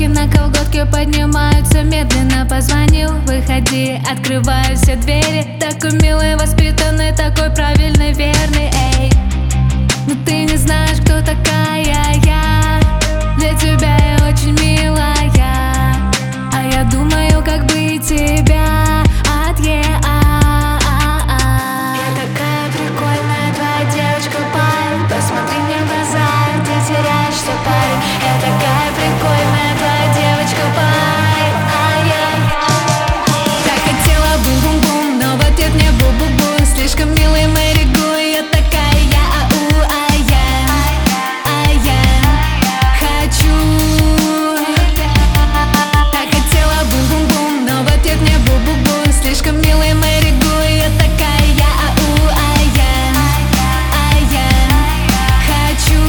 Ладошки на колготке поднимаются медленно. Позвонил, выходи, открываю все двери. Такой милый, воспитанный, такой правильный, верный, эй. Но ты не знаешь, кто такая я. Для тебя я очень милая, а я думаю, как бы и тебя от Я такая прикольная твоя девочка, парень. Посмотри мне в глаза, ты теряешься, парень. Я такая прикольная твоя девочка, парень. Так хотела бум-бум-бум, но в ответ мне бу-бу-бу. Слишком милый Мэри Гу, я такая я, я хочу. Так хотела бум-бум-бум, но в ответ мне бу-бу-бу. Слишком милый Мэри Гу, я такая я, хочу.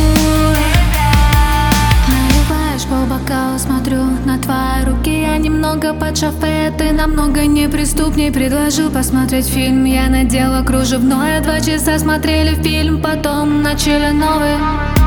Наливаешь по бокалу, смотрю на твои руки. Я немного под шофе, ты намного неприступней. Предложил посмотреть фильм, я надела кружевное. 2 часа смотрели фильм, потом начали новый.